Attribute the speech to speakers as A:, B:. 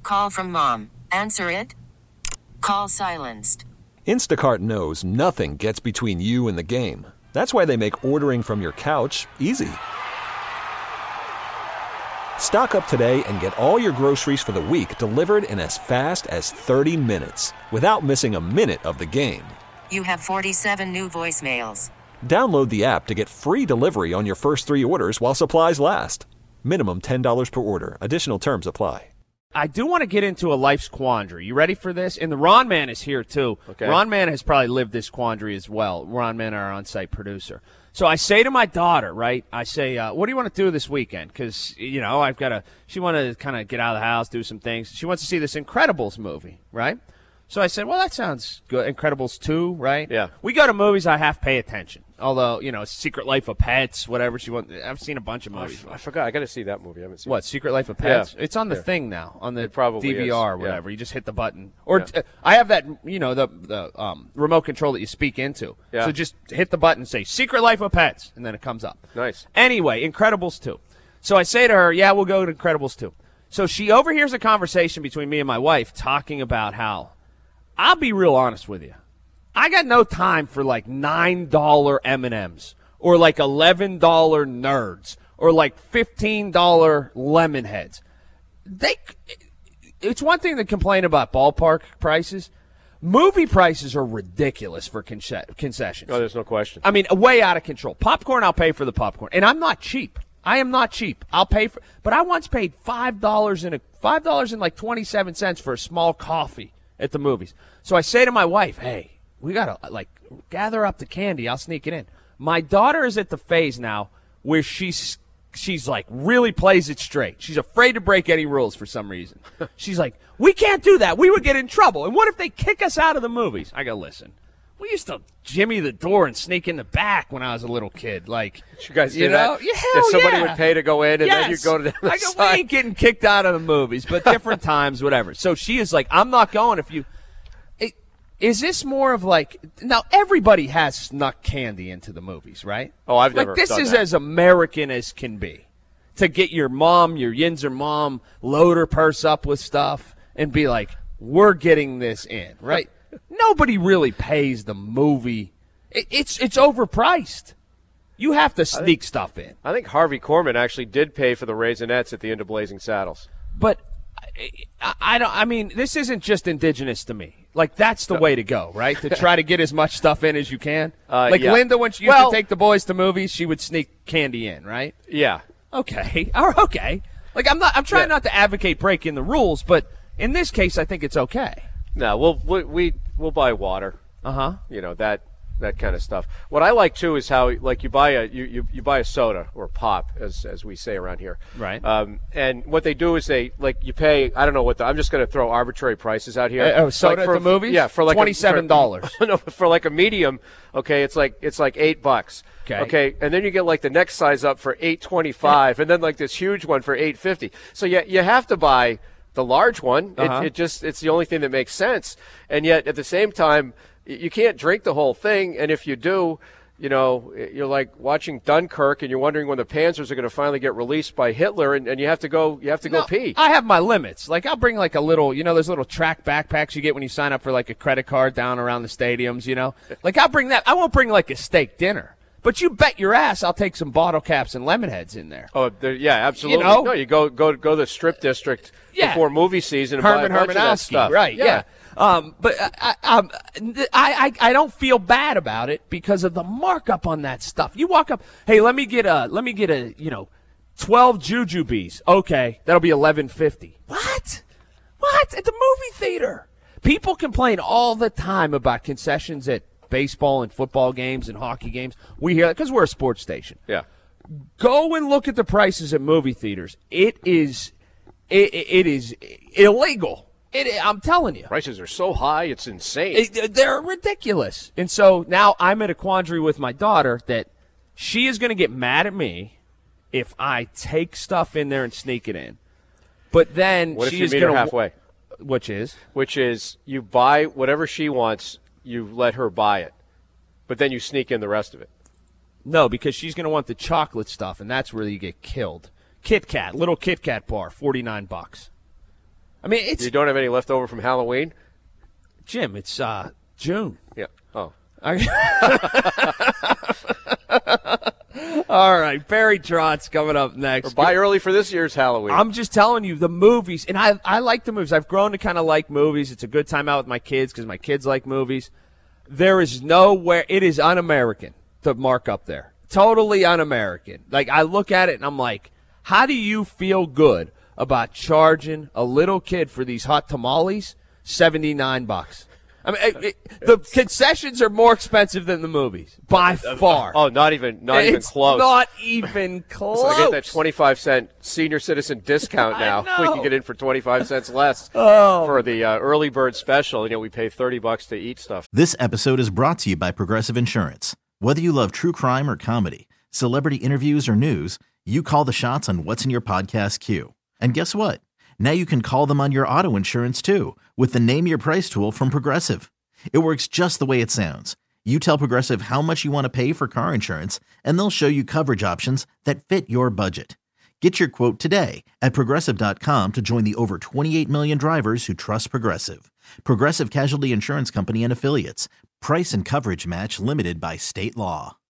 A: Call from mom. Answer it. Call silenced.
B: Instacart knows nothing gets between you and the game. That's why they make ordering from your couch easy. Stock up today and get all your groceries for the week delivered in as fast as 30 minutes without missing a minute of the game.
A: You have 47 new voicemails.
B: Download the app to get free delivery on your first 3 orders while supplies last. Minimum $10 per order. Additional terms apply.
C: I do want to get into a life's quandary. You ready for this? And the Ron Man is here, too.
D: Okay.
C: Ron Man has probably lived this quandary as well. Ron Man, our on-site producer. So I say to my daughter, right, I say, what do you want to do this weekend? Because, you know, she wanted to kind of get out of the house, do some things. She wants to see this Incredibles movie, right? So I said, well, that sounds good. Incredibles 2, right?
D: Yeah.
C: We go to movies, I have to pay attention. Although, you know, Secret Life of Pets, whatever she wants. I've seen a bunch of movies.
D: I forgot. I got to see that movie. I haven't seen
C: What, Secret Life of Pets?
D: Yeah.
C: It's on the thing now, on the
D: probably
C: DVR or
D: is.
C: whatever.
D: Yeah.
C: You just hit the button. Or I have that, you know, the remote control that you speak into.
D: Yeah.
C: So just hit the button and say, Secret Life of Pets, and then it comes up.
D: Nice.
C: Anyway, Incredibles 2. So I say to her, yeah, we'll go to Incredibles 2. So she overhears a conversation between me and my wife talking about how, I'll be real honest with you, I got no time for like $9 M&Ms. Or like $11 Nerds, or like $15 lemon heads. It's one thing to complain about ballpark prices. Movie prices are ridiculous for concessions.
D: Oh, there's no question.
C: I mean, way out of control. Popcorn, I'll pay for the popcorn, and I'm not cheap. I am not cheap. I'll pay for, but I once paid $5.27 for a small coffee at the movies. So I say to my wife, "Hey, we gotta gather up the candy. I'll sneak it in." My daughter is at the phase now where she's like really plays it straight. She's afraid to break any rules for some reason. She's like, we can't do that. We would get in trouble. And what if they kick us out of the movies? I go, listen, we used to jimmy the door and sneak in the back when I was a little kid. Like,
D: you guys did that?
C: Yeah,
D: if somebody
C: yeah.
D: would pay to go in and then you go to the other
C: I go,
D: side.
C: we ain't getting kicked out of the movies, but different times, whatever. So she is like, I'm not going if you... Is this more of like, now everybody has snuck candy into the movies, right?
D: Oh, I've never
C: This
D: done
C: is
D: that.
C: as American as can be. To get your mom, your Yinzer mom, load her purse up with stuff and be like, we're getting this in, right? Nobody really pays the movie. It's overpriced. You have to sneak stuff in.
D: I think Harvey Korman actually did pay for the Raisinets at the end of Blazing Saddles.
C: But I mean, this isn't just indigenous to me. Like, that's the way to go, right? To try to get as much stuff in as you can.
D: Yeah.
C: Linda, when she used to take the boys to movies, she would sneak candy in, right?
D: Yeah.
C: Okay. Okay. Like, I'm trying not to advocate breaking the rules, but in this case, I think it's okay.
D: No, we'll buy water.
C: Uh-huh.
D: You know, that kind of stuff. What I like too is how like you buy a soda or pop as we say around here.
C: Right.
D: And what they do is you pay, I don't know I'm just going to throw arbitrary prices out here.
C: Soda at the movies?
D: Yeah, for like
C: $27.
D: No, for like a medium, okay, it's like $8. Okay, and then you get like the next size up for $8.25 and then like this huge one for $8.50. So you have to buy the large one.
C: Uh-huh.
D: It's the only thing that makes sense. And yet at the same time, you can't drink the whole thing, and if you do, you know, you're like watching Dunkirk, and you're wondering when the Panzers are going to finally get released by Hitler, and you have to go pee.
C: I have my limits. Like, I'll bring like a little, you know, those little track backpacks you get when you sign up for like a credit card down around the stadiums, you know? Like, I'll bring that. I won't bring like a steak dinner. But you bet your ass I'll take some bottle caps and lemon heads in there.
D: Oh, yeah, absolutely.
C: You know?
D: No, you go to the strip district before movie season and
C: Herman
D: buy a bunch of that stuff.
C: Right, yeah. But I don't feel bad about it because of the markup on that stuff. You walk up, hey, let me get a 12 jujubes. Okay, that'll be $11.50. What? At the movie theater? People complain all the time about concessions at baseball and football games and hockey games. We hear that because we're a sports station.
D: Yeah.
C: Go and look at the prices at movie theaters. It is illegal. I'm telling you.
D: Prices are so high, it's insane.
C: They're ridiculous. And so now I'm in a quandary with my daughter that she is going to get mad at me if I take stuff in there and sneak it in. But then
D: what if
C: she
D: you
C: is
D: meet
C: going
D: her halfway?
C: Which is
D: you buy whatever she wants, you let her buy it, but then you sneak in the rest of it.
C: No, because she's going to want the chocolate stuff, and that's where you get killed. Kit Kat, little Kit Kat bar, $49. I mean, it's
D: You don't have any left over from Halloween?
C: Jim. It's June.
D: Yeah. Oh.
C: All right, Barry Trotz coming up next.
D: Or buy early for this year's Halloween.
C: I'm just telling you, the movies, and I like the movies. I've grown to kind of like movies. It's a good time out with my kids because my kids like movies. There is nowhere, it is un-American to mark up there. Totally un-American. Like, I look at it and I'm like, how do you feel good about charging a little kid for these hot tamales $79? I mean, the concessions are more expensive than the movies by far.
D: Oh, not even close.
C: Not even close.
D: So I get that 25-cent senior citizen discount now.
C: I
D: We
C: know.
D: can get in for 25 cents less for the early bird special. We pay $30 to eat stuff.
E: This episode is brought to you by Progressive Insurance. Whether you love true crime or comedy, celebrity interviews or news, you call the shots on what's in your podcast queue. And guess what? Now you can call them on your auto insurance too with the Name Your Price tool from Progressive. It works just the way it sounds. You tell Progressive how much you want to pay for car insurance, and they'll show you coverage options that fit your budget. Get your quote today at Progressive.com to join the over 28 million drivers who trust Progressive. Progressive Casualty Insurance Company and Affiliates. Price and coverage match limited by state law.